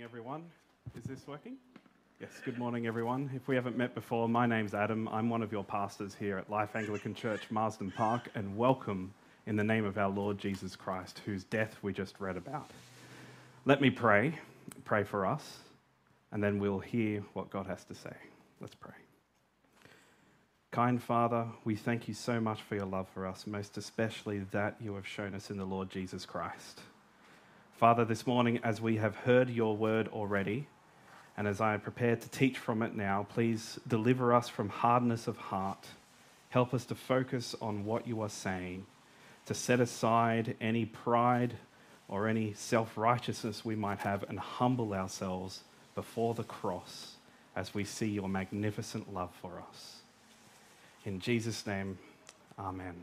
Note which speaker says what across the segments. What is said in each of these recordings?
Speaker 1: Everyone. Is this working? Yes, good morning, everyone. If we haven't met before, my name's Adam. I'm one of your pastors here at Life Anglican Church, Marsden Park, and welcome in the name of our Lord Jesus Christ, whose death we just read about. Let me pray for us, and then we'll hear what God has to say. Let's pray. Kind Father, we thank you so much for your love for us, most especially that you have shown us in the Lord Jesus Christ. Father, this morning, as we have heard your word already, and as I am prepared to teach from it now, please deliver us from hardness of heart. Help us to focus on what you are saying, to set aside any pride or any self-righteousness we might have and humble ourselves before the cross as we see your magnificent love for us. In Jesus' name, amen.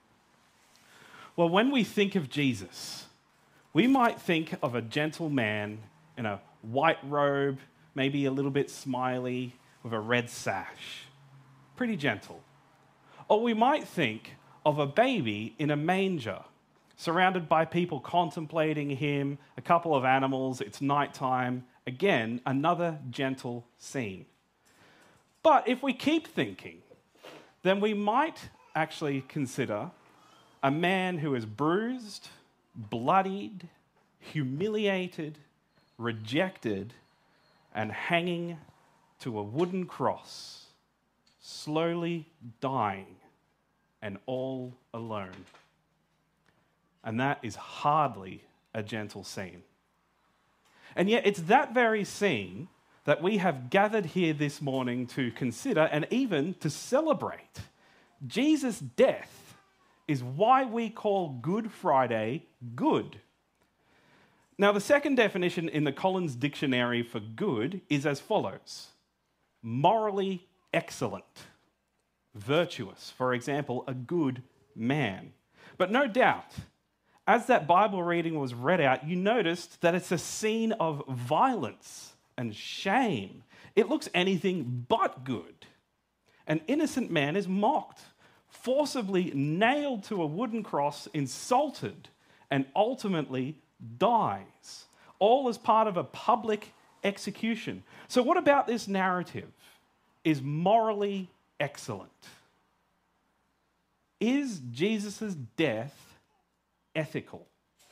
Speaker 1: Well, when we think of Jesus, we might think of a gentle man in a white robe, maybe a little bit smiley, with a red sash. Pretty gentle. Or we might think of a baby in a manger, surrounded by people contemplating him, a couple of animals, it's nighttime. Again, another gentle scene. But if we keep thinking, then we might actually consider a man who is bruised, bloodied, humiliated, rejected, and hanging to a wooden cross, slowly dying, and all alone. And that is hardly a gentle scene. And yet it's that very scene that we have gathered here this morning to consider and even to celebrate. Jesus' death is why we call Good Friday good. Now, the second definition in the Collins Dictionary for good is as follows: morally excellent, virtuous, for example, a good man. But no doubt, as that Bible reading was read out, you noticed that it's a scene of violence and shame. It looks anything but good. An innocent man is mocked, forcibly nailed to a wooden cross, insulted, and ultimately dies, all as part of a public execution. So what about this narrative is morally excellent? Is Jesus' death ethical?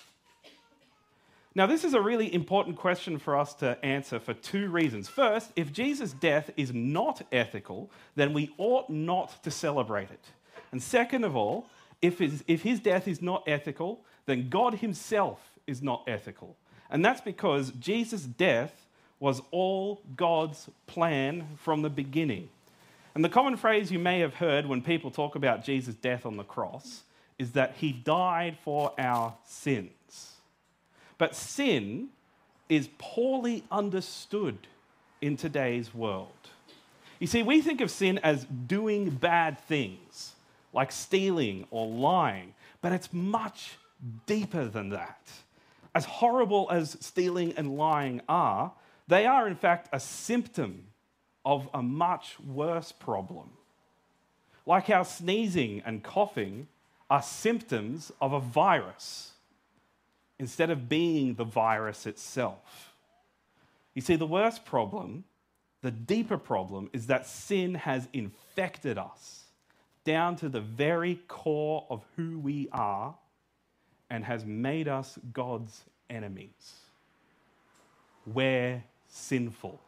Speaker 1: Now, this is a really important question for us to answer for two reasons. First, if Jesus' death is not ethical, then we ought not to celebrate it. And second of all, if his death is not ethical, then God himself is not ethical. And that's because Jesus' death was all God's plan from the beginning. And the common phrase you may have heard when people talk about Jesus' death on the cross is that he died for our sins. But sin is poorly understood in today's world. You see, we think of sin as doing bad things, like stealing or lying, but it's much deeper than that. As horrible as stealing and lying are, they are in fact a symptom of a much worse problem. Like how sneezing and coughing are symptoms of a virus instead of being the virus itself. You see, the worst problem, the deeper problem, is that sin has infected us down to the very core of who we are and has made us God's enemies. We're sinful.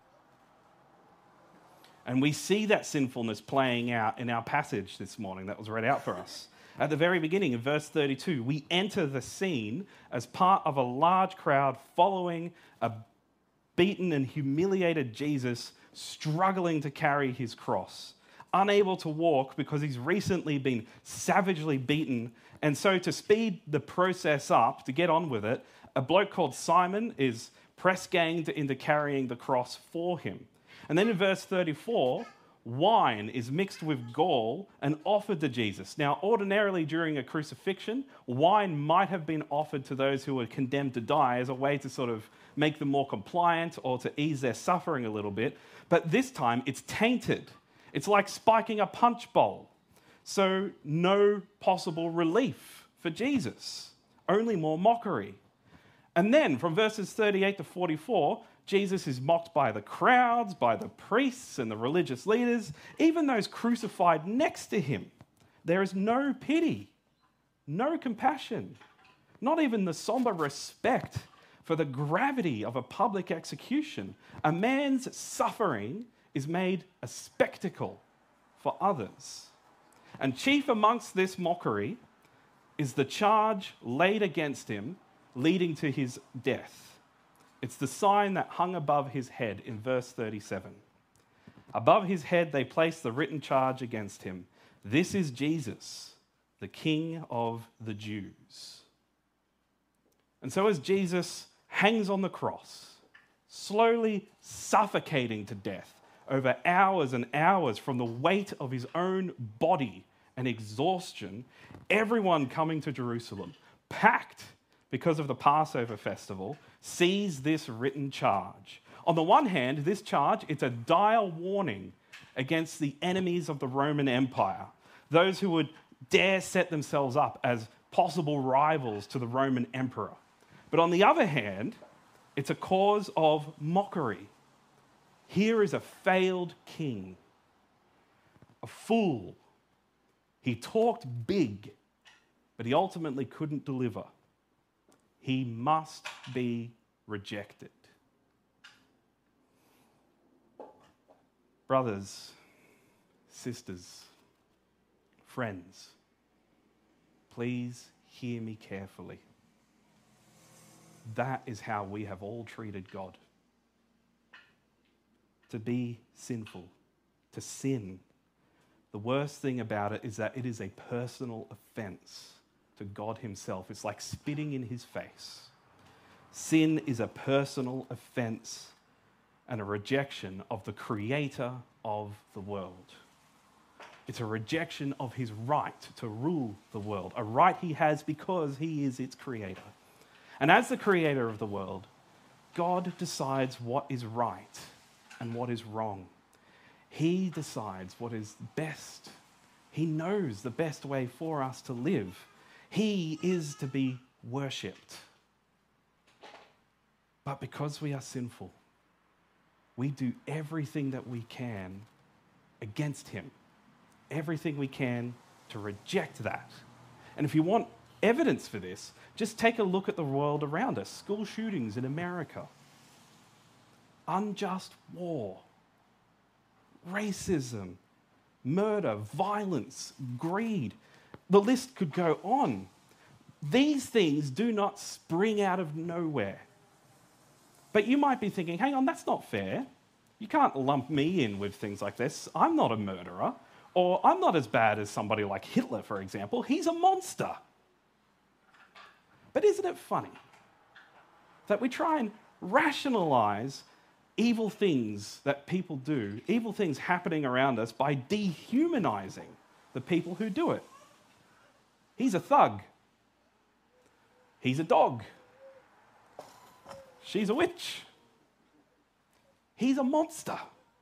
Speaker 1: And we see that sinfulness playing out in our passage this morning that was read out for us. At the very beginning, in verse 32, we enter the scene as part of a large crowd following a beaten and humiliated Jesus struggling to carry his cross, unable to walk because he's recently been savagely beaten. And so to speed the process up, to get on with it, a bloke called Simon is press-ganged into carrying the cross for him. And then in verse 34, wine is mixed with gall and offered to Jesus. Now, ordinarily during a crucifixion, wine might have been offered to those who were condemned to die as a way to sort of make them more compliant or to ease their suffering a little bit. But this time, it's tainted. It's like spiking a punch bowl. So no possible relief for Jesus, only more mockery. And then from verses 38 to 44, Jesus is mocked by the crowds, by the priests and the religious leaders, even those crucified next to him. There is no pity, no compassion, not even the somber respect for the gravity of a public execution. A man's suffering is made a spectacle for others. And chief amongst this mockery is the charge laid against him, leading to his death. It's the sign that hung above his head in verse 37. Above his head they placed the written charge against him. This is Jesus, the King of the Jews. And so as Jesus hangs on the cross, slowly suffocating to death over hours and hours from the weight of his own body and exhaustion, everyone coming to Jerusalem, packed because of the Passover festival, sees this written charge. On the one hand, this charge, it's a dire warning against the enemies of the Roman Empire, those who would dare set themselves up as possible rivals to the Roman emperor. But on the other hand, it's a cause of mockery. Here is a failed king, a fool. He talked big, but he ultimately couldn't deliver. He must be rejected. Brothers, sisters, friends, please hear me carefully. That is how we have all treated God. To be sinful, to sin. The worst thing about it is that it is a personal offense to God himself. It's like spitting in his face. Sin is a personal offense and a rejection of the creator of the world. It's a rejection of his right to rule the world, a right he has because he is its creator. And as the creator of the world, God decides what is right and what is wrong. He decides what is best. He knows the best way for us to live. He is to be worshipped. But because we are sinful, we do everything that we can against him. Everything we can to reject that. And if you want evidence for this, just take a look at the world around us. School shootings in America. Unjust war. Racism. Murder. Violence. Greed. The list could go on. These things do not spring out of nowhere. But you might be thinking, hang on, that's not fair. You can't lump me in with things like this. I'm not a murderer. Or I'm not as bad as somebody like Hitler, for example. He's a monster. But isn't it funny that we try and rationalize evil things that people do, evil things happening around us, by dehumanizing the people who do it? He's a thug. He's a dog. She's a witch. He's a monster.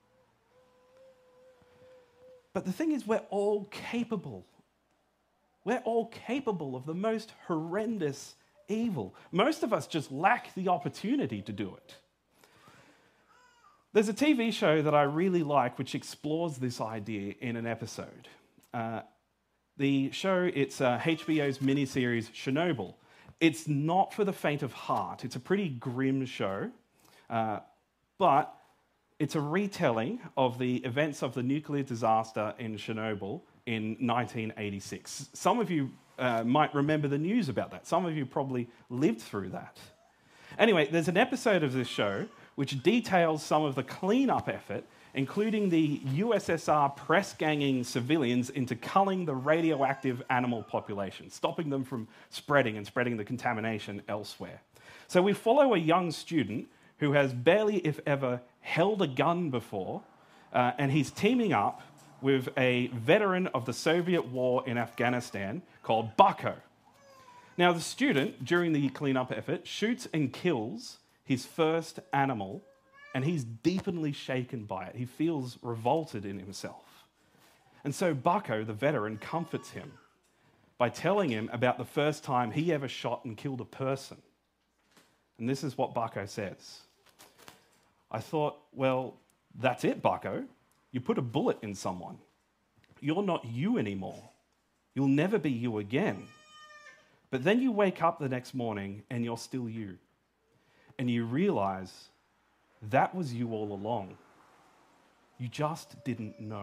Speaker 1: But the thing is, we're all capable. We're all capable of the most horrendous evil. Most of us just lack the opportunity to do it. There's a TV show that I really like which explores this idea in an episode. The show, it's HBO's miniseries Chernobyl. It's not for the faint of heart. It's a pretty grim show, but it's a retelling of the events of the nuclear disaster in Chernobyl in 1986. Some of you might remember the news about that. Some of you probably lived through that. Anyway, there's an episode of this show which details some of the cleanup effort, including the USSR press-ganging civilians into culling the radioactive animal population, stopping them from spreading the contamination elsewhere. So we follow a young student who has barely, if ever, held a gun before, and he's teaming up with a veteran of the Soviet war in Afghanistan called Bucko. Now, the student, during the cleanup effort, shoots and kills his first animal, and he's deeply shaken by it. He feels revolted in himself. And so Bucko, the veteran, comforts him by telling him about the first time he ever shot and killed a person. And this is what Bucko says. I thought, well, that's it, bucko. You put a bullet in someone. You're not you anymore. You'll never be you again. But then you wake up the next morning and you're still you. And you realize that was you all along. You just didn't know.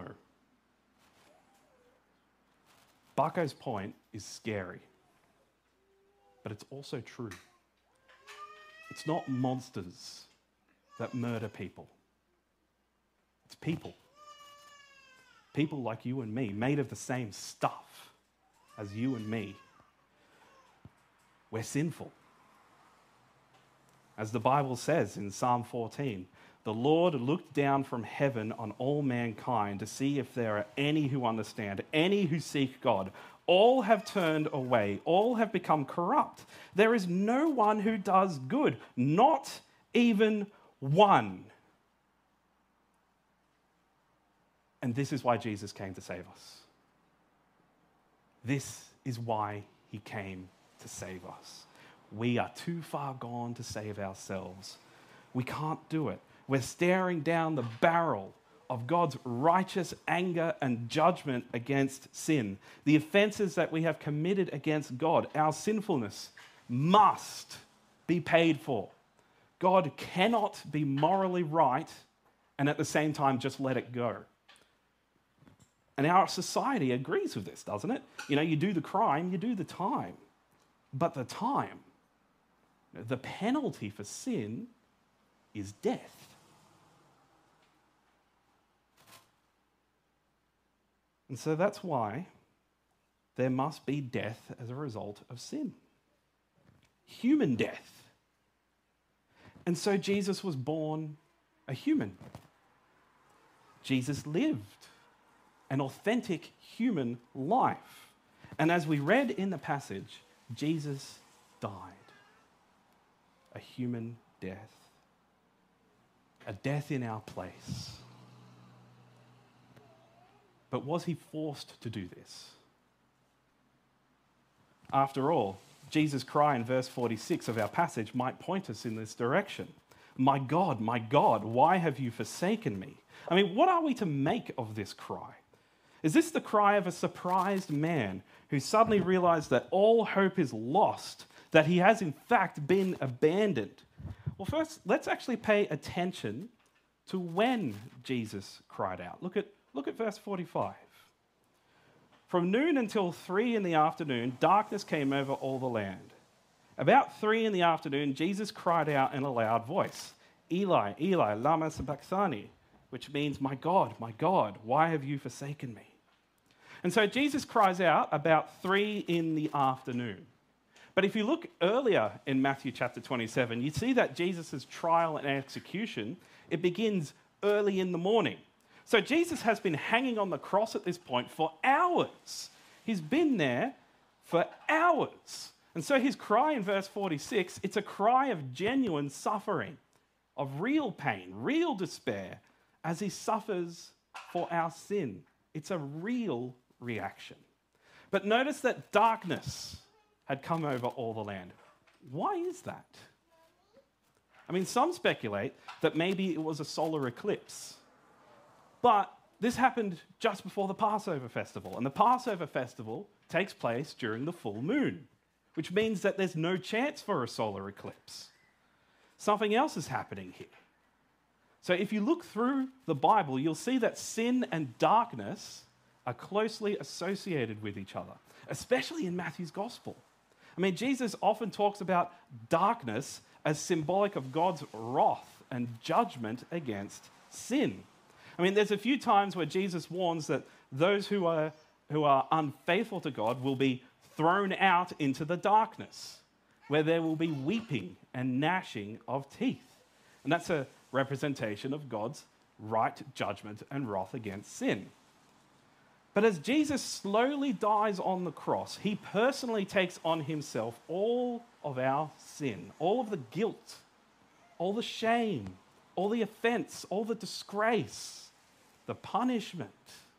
Speaker 1: Bucko's point is scary, but it's also true. It's not monsters that murder people. It's people. People like you and me, made of the same stuff as you and me. We're sinful. As the Bible says in Psalm 14, the Lord looked down from heaven on all mankind to see if there are any who understand, any who seek God. All have turned away, all have become corrupt. There is no one who does good, not even one. And this is why Jesus came to save us. This is why he came to save us. We are too far gone to save ourselves. We can't do it. We're staring down the barrel of God's righteous anger and judgment against sin. The offenses that we have committed against God, our sinfulness, must be paid for. God cannot be morally right and at the same time just let it go. And our society agrees with this, doesn't it? You know, you do the crime, you do the time. But the time, the penalty for sin is death. And so that's why there must be death as a result of sin. Human death. And so Jesus was born a human. Jesus lived an authentic human life. And as we read in the passage, Jesus died. A human death. A death in our place. But was he forced to do this? After all, Jesus' cry in verse 46 of our passage might point us in this direction. My God, why have you forsaken me? I mean, what are we to make of this cry? Is this the cry of a surprised man who suddenly realized that all hope is lost, that he has in fact been abandoned? Well, first, let's actually pay attention to when Jesus cried out. Look at verse 45. From noon until 3 in the afternoon, darkness came over all the land. About 3 in the afternoon, Jesus cried out in a loud voice, Eli, Eli, lama sabachthani, which means, my God, why have you forsaken me? And so Jesus cries out about 3 in the afternoon. But if you look earlier in Matthew chapter 27, you see that Jesus' trial and execution, it begins early in the morning. So Jesus has been hanging on the cross at this point for hours. He's been there for hours. And so his cry in verse 46, it's a cry of genuine suffering, of real pain, real despair, as he suffers for our sin. It's a real reaction. But notice that darkness had come over all the land. Why is that? I mean, some speculate that maybe it was a solar eclipse. But this happened just before the Passover festival. And the Passover festival takes place during the full moon, which means that there's no chance for a solar eclipse. Something else is happening here. So if you look through the Bible, you'll see that sin and darkness are closely associated with each other, especially in Matthew's gospel. I mean, Jesus often talks about darkness as symbolic of God's wrath and judgment against sin. I mean, there's a few times where Jesus warns that those who are unfaithful to God will be thrown out into the darkness, where there will be weeping and gnashing of teeth. And that's a representation of God's right judgment and wrath against sin. But as Jesus slowly dies on the cross, he personally takes on himself all of our sin, all of the guilt, all the shame, all the offense, all the disgrace, the punishment.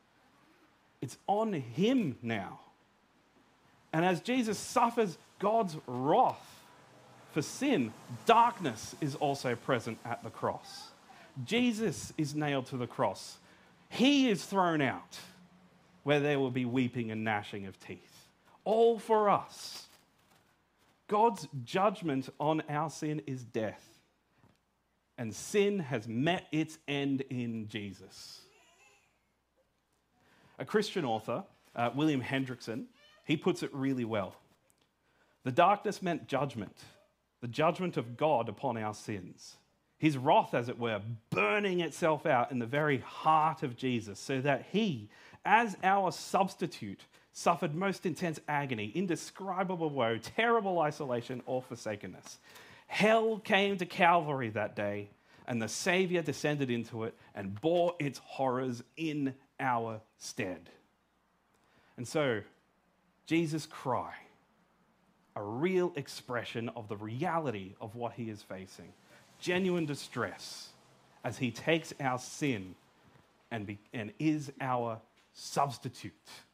Speaker 1: It's on him now. And as Jesus suffers God's wrath for sin, darkness is also present at the cross. Jesus is nailed to the cross. He is thrown out where there will be weeping and gnashing of teeth. All for us. God's judgment on our sin is death. And sin has met its end in Jesus. A Christian author, William Hendrickson, he puts it really well. The darkness meant judgment, the judgment of God upon our sins. His wrath, as it were, burning itself out in the very heart of Jesus, so that he, as our substitute, suffered most intense agony, indescribable woe, terrible isolation, or forsakenness. Hell came to Calvary that day, and the Savior descended into it and bore its horrors in our stead. And so, Jesus' cry, a real expression of the reality of what he is facing, genuine distress as he takes our sin and is our substitute.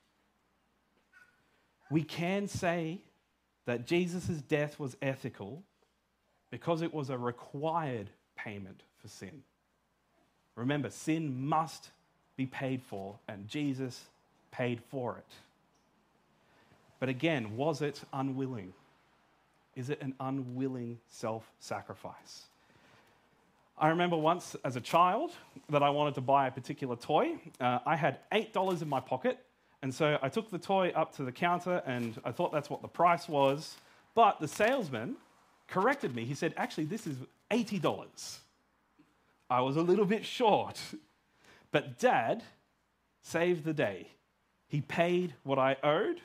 Speaker 1: We can say that Jesus' death was ethical because it was a required payment for sin. Remember, sin must be paid for, and Jesus paid for it. But again, was it unwilling? Is it an unwilling self-sacrifice? I remember once as a child that I wanted to buy a particular toy. I had $8 in my pocket, and so I took the toy up to the counter, and I thought that's what the price was. But the salesman corrected me. He said, actually, this is $80. I was a little bit short. But Dad saved the day. He paid what I owed,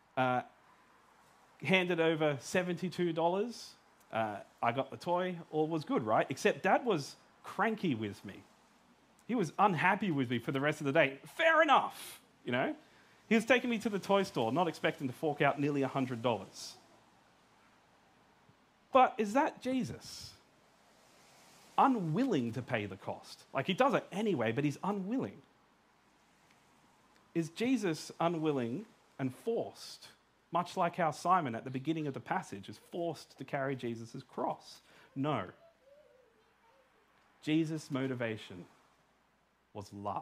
Speaker 1: handed over $72. I got the toy, all was good, right? Except Dad was cranky with me. He was unhappy with me for the rest of the day. Fair enough, you know? He was taking me to the toy store, not expecting to fork out nearly $100. But is that Jesus? Unwilling to pay the cost. Like, he does it anyway, but he's unwilling. Is Jesus unwilling and forced? Much like how Simon at the beginning of the passage is forced to carry Jesus' cross. No. Jesus' motivation was love.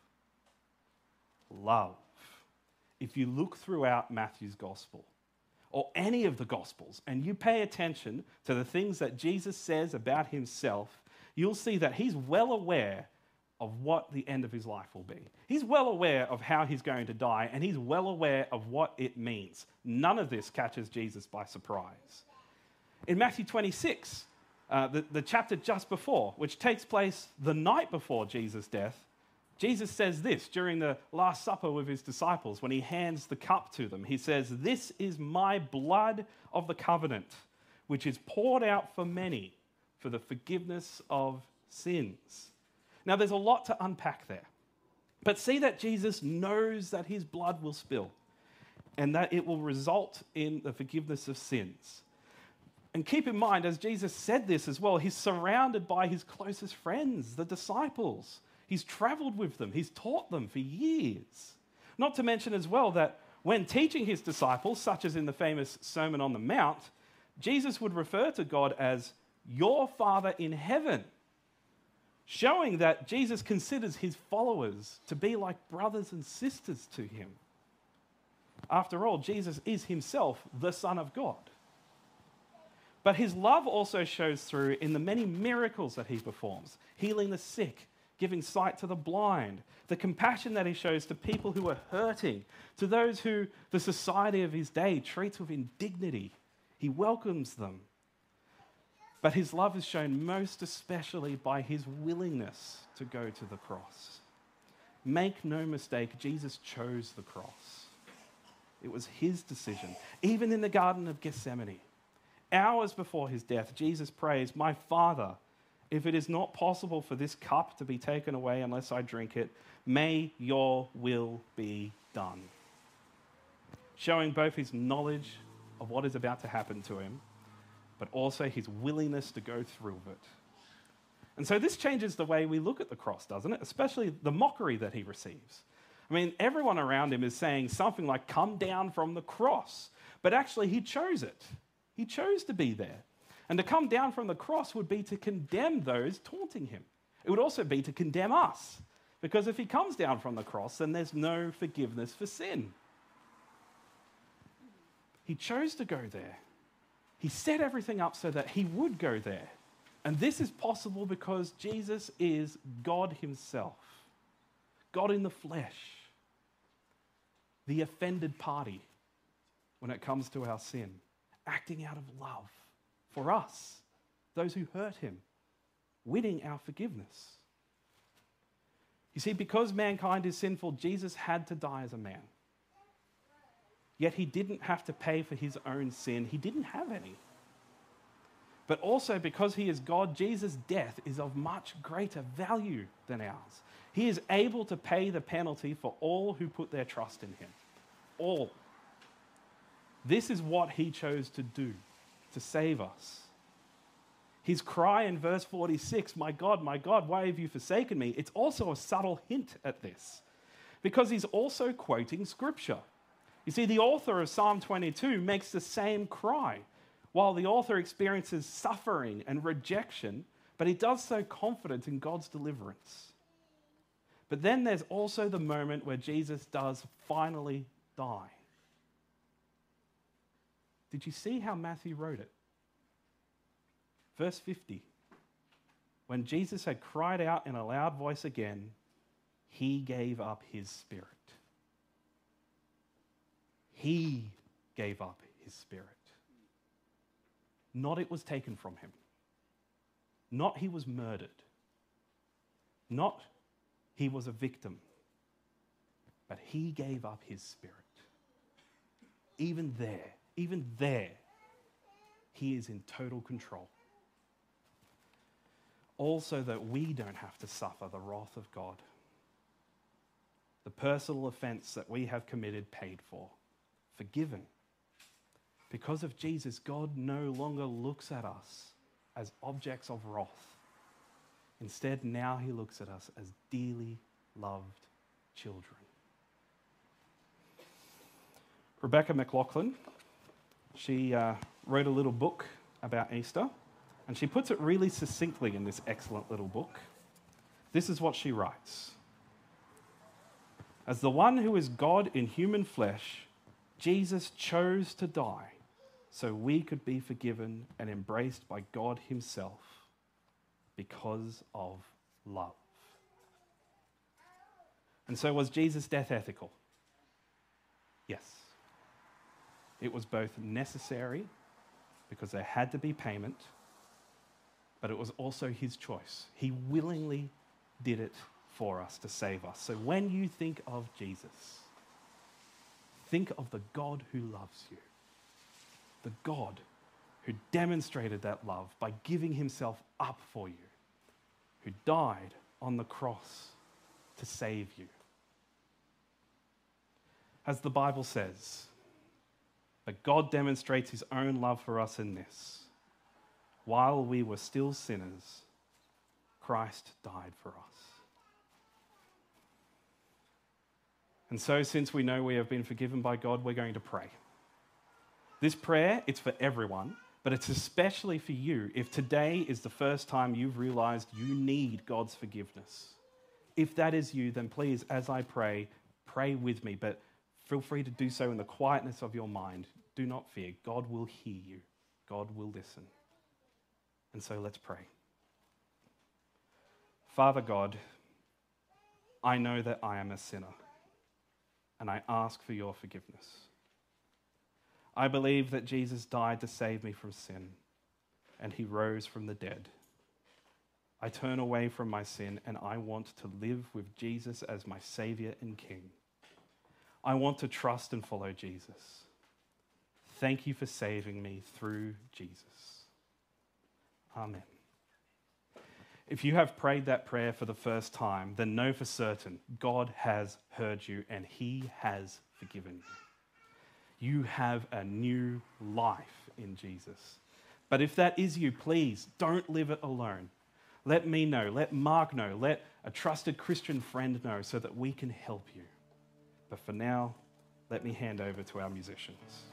Speaker 1: Love. If you look throughout Matthew's gospel, or any of the gospels, and you pay attention to the things that Jesus says about himself, you'll see that he's well aware of what the end of his life will be. He's well aware of how he's going to die, and he's well aware of what it means. None of this catches Jesus by surprise. In Matthew 26, the chapter just before, which takes place the night before Jesus' death, Jesus says this during the Last Supper with his disciples when he hands the cup to them. He says, "This is my blood of the covenant, which is poured out for many for the forgiveness of sins." Now, there's a lot to unpack there. But see that Jesus knows that his blood will spill and that it will result in the forgiveness of sins. And keep in mind, as Jesus said this as well, he's surrounded by his closest friends, the disciples. He's traveled with them. He's taught them for years. Not to mention as well that when teaching his disciples, such as in the famous Sermon on the Mount, Jesus would refer to God as your Father in heaven, showing that Jesus considers his followers to be like brothers and sisters to him. After all, Jesus is himself the Son of God. But his love also shows through in the many miracles that he performs, healing the sick, giving sight to the blind, the compassion that he shows to people who are hurting, to those who the society of his day treats with indignity. He welcomes them. But his love is shown most especially by his willingness to go to the cross. Make no mistake, Jesus chose the cross. It was his decision. Even in the Garden of Gethsemane, hours before his death, Jesus prays, "My Father, if it is not possible for this cup to be taken away unless I drink it, may your will be done." Showing both his knowledge of what is about to happen to him, but also his willingness to go through it. And so this changes the way we look at the cross, doesn't it? Especially the mockery that he receives. I mean, everyone around him is saying something like, "Come down from the cross." But actually, he chose it. He chose to be there. And to come down from the cross would be to condemn those taunting him. It would also be to condemn us. Because if he comes down from the cross, then there's no forgiveness for sin. He chose to go there. He set everything up so that he would go there. And this is possible because Jesus is God himself, God in the flesh, the offended party when it comes to our sin, acting out of love for us, those who hurt him, winning our forgiveness. You see, because mankind is sinful, Jesus had to die as a man. Yet he didn't have to pay for his own sin. He didn't have any. But also because he is God, Jesus' death is of much greater value than ours. He is able to pay the penalty for all who put their trust in him. All. This is what he chose to do, to save us. His cry in verse 46, my God, why have you forsaken me? It's also a subtle hint at this, because he's also quoting scripture. You see, the author of Psalm 22 makes the same cry, while the author experiences suffering and rejection, but he does so confident in God's deliverance. But then there's also the moment where Jesus does finally die. Did you see how Matthew wrote it? Verse 50. When Jesus had cried out in a loud voice again, he gave up his spirit. He gave up his spirit. Not it was taken from him. Not he was murdered. Not he was a victim. But he gave up his spirit. Even there, he is in total control. Also that we don't have to suffer the wrath of God. The personal offense that we have committed paid for, forgiven. Because of Jesus, God no longer looks at us as objects of wrath. Instead, now he looks at us as dearly loved children. Rebecca McLaughlin, she wrote a little book about Easter, and she puts it really succinctly in this excellent little book. This is what she writes. As the one who is God in human flesh, Jesus chose to die so we could be forgiven and embraced by God himself because of love. And so was Jesus' death ethical? Yes. It was both necessary because there had to be payment, but it was also his choice. He willingly did it for us to save us. So when you think of Jesus, think of the God who loves you. The God who demonstrated that love by giving himself up for you, who died on the cross to save you. As the Bible says, but God demonstrates his own love for us in this: while we were still sinners, Christ died for us. And so, since we know we have been forgiven by God, we're going to pray. This prayer, it's for everyone, but it's especially for you if today is the first time you've realized you need God's forgiveness. If that is you, then please, as I pray, pray with me, but feel free to do so in the quietness of your mind. Do not fear. God will hear you. God will listen. And so let's pray. Father God, I know that I am a sinner, and I ask for your forgiveness. I believe that Jesus died to save me from sin, and he rose from the dead. I turn away from my sin, and I want to live with Jesus as my Savior and King. I want to trust and follow Jesus. Thank you for saving me through Jesus. Amen. If you have prayed that prayer for the first time, then know for certain God has heard you and he has forgiven you. You have a new life in Jesus. But if that is you, please don't live it alone. Let me know, let Mark know, let a trusted Christian friend know so that we can help you. But for now, let me hand over to our musicians.